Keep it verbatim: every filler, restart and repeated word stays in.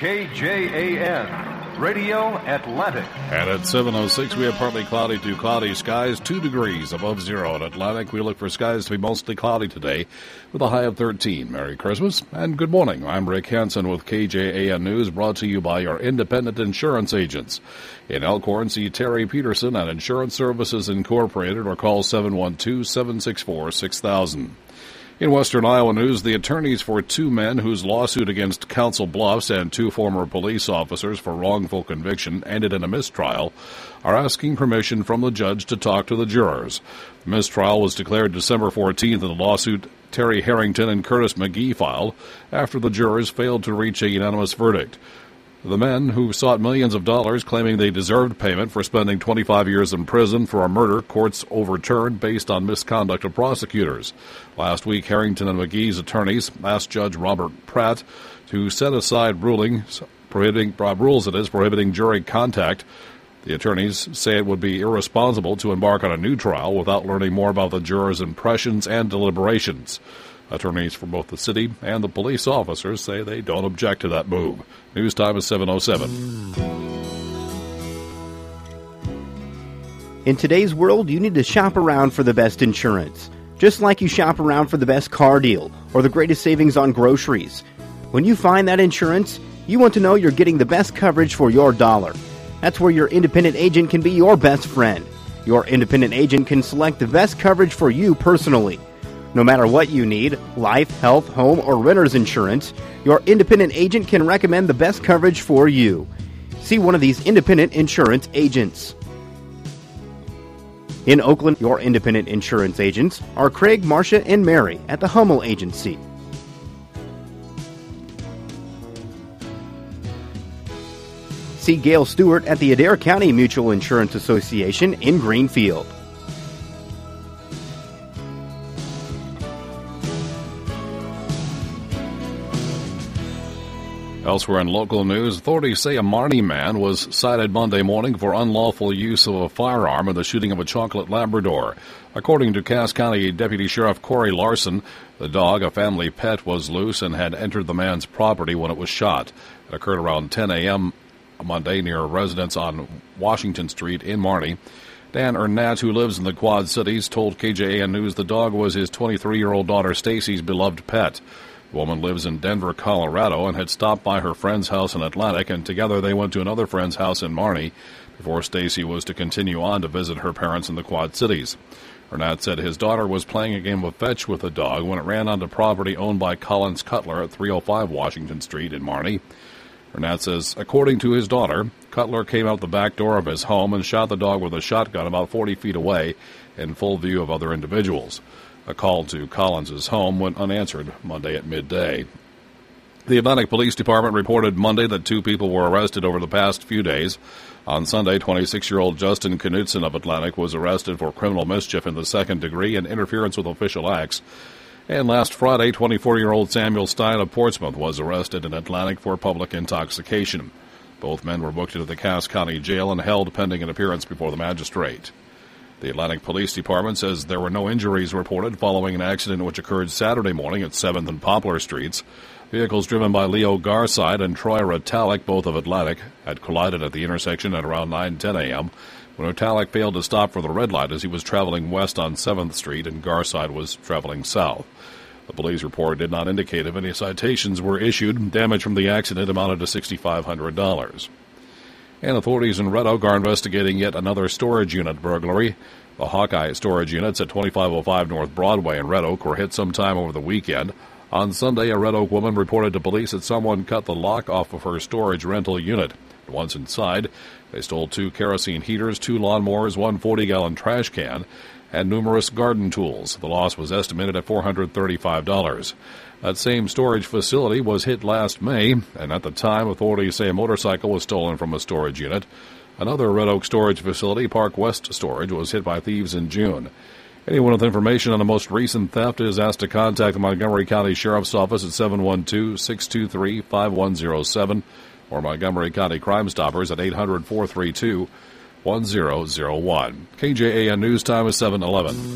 K J A N, Radio Atlantic. And at seven oh six, we have partly cloudy to cloudy skies, two degrees above zero. In Atlantic, we look for skies to be mostly cloudy today with a high of thirteen. Merry Christmas and good morning. I'm Rick Hansen with K J A N News, brought to you by your independent insurance agents. In Elkhorn, see Terry Peterson at Insurance Services Incorporated or call seven one two, seven six four, six thousand. In Western Iowa news, the attorneys for two men whose lawsuit against Council Bluffs and two former police officers for wrongful conviction ended in a mistrial are asking permission from the judge to talk to the jurors. The mistrial was declared December fourteenth in the lawsuit Terry Harrington and Curtis McGee filed after the jurors failed to reach a unanimous verdict. The men, who sought millions of dollars claiming they deserved payment for spending twenty-five years in prison for a murder courts overturned based on misconduct of prosecutors. Last week, Harrington and McGee's attorneys asked Judge Robert Pratt to set aside rulings prohibiting, uh, rules that is, prohibiting jury contact. The attorneys say it would be irresponsible to embark on a new trial without learning more about the jurors' impressions and deliberations. Attorneys for both the city and the police officers say they don't object to that move. News time is seven oh seven. In today's world, you need to shop around for the best insurance. Just like you shop around for the best car deal or the greatest savings on groceries. When you find that insurance, you want to know you're getting the best coverage for your dollar. That's where your independent agent can be your best friend. Your independent agent can select the best coverage for you personally. No matter what you need, life, health, home, or renter's insurance, your independent agent can recommend the best coverage for you. See one of these independent insurance agents. In Oakland, your independent insurance agents are Craig, Marcia, and Mary at the Hummel Agency. See Gail Stewart at the Adair County Mutual Insurance Association in Greenfield. Elsewhere in local news, authorities say a Marnie man was cited Monday morning for unlawful use of a firearm in the shooting of a chocolate Labrador. According to Cass County Deputy Sheriff Corey Larson, the dog, a family pet, was loose and had entered the man's property when it was shot. It occurred around ten a.m. Monday near a residence on Washington Street in Marnie. Dan Ernat, who lives in the Quad Cities, told K J A N News the dog was his twenty-three-year-old daughter Stacy's beloved pet. The woman lives in Denver, Colorado, and had stopped by her friend's house in Atlantic, and together they went to another friend's house in Marnie before Stacy was to continue on to visit her parents in the Quad Cities. Ernat said his daughter was playing a game of fetch with the dog when it ran onto property owned by Collins Cutler at three oh five Washington Street in Marnie. Ernat says, according to his daughter, Cutler came out the back door of his home and shot the dog with a shotgun about forty feet away in full view of other individuals. A call to Collins' home went unanswered Monday at midday. The Atlantic Police Department reported Monday that two people were arrested over the past few days. On Sunday, twenty-six-year-old Justin Knutson of Atlantic was arrested for criminal mischief in the second degree and interference with official acts. And last Friday, twenty-four-year-old Samuel Stein of Portsmouth was arrested in Atlantic for public intoxication. Both men were booked into the Cass County Jail and held pending an appearance before the magistrate. The Atlantic Police Department says there were no injuries reported following an accident which occurred Saturday morning at seventh and Poplar Streets. Vehicles driven by Leo Garside and Troy Ritalik, both of Atlantic, had collided at the intersection at around nine ten a.m. when Ritalik failed to stop for the red light as he was traveling west on seventh Street and Garside was traveling south. The police report did not indicate if any citations were issued. Damage from the accident amounted to six thousand five hundred dollars. And authorities in Red Oak are investigating yet another storage unit burglary. The Hawkeye storage units at twenty-five oh five North Broadway in Red Oak were hit sometime over the weekend. On Sunday, a Red Oak woman reported to police that someone cut the lock off of her storage rental unit. Once inside, they stole two kerosene heaters, two lawnmowers, one forty-gallon trash can, and numerous garden tools. The loss was estimated at four hundred thirty-five dollars. That same storage facility was hit last May, and at the time, authorities say a motorcycle was stolen from a storage unit. Another Red Oak storage facility, Park West Storage, was hit by thieves in June. Anyone with information on the most recent theft is asked to contact the Montgomery County Sheriff's Office at seven one two, six two three, five one zero seven or Montgomery County Crime Stoppers at eight hundred, four three two, one zero zero one. K J A N News time is seven eleven.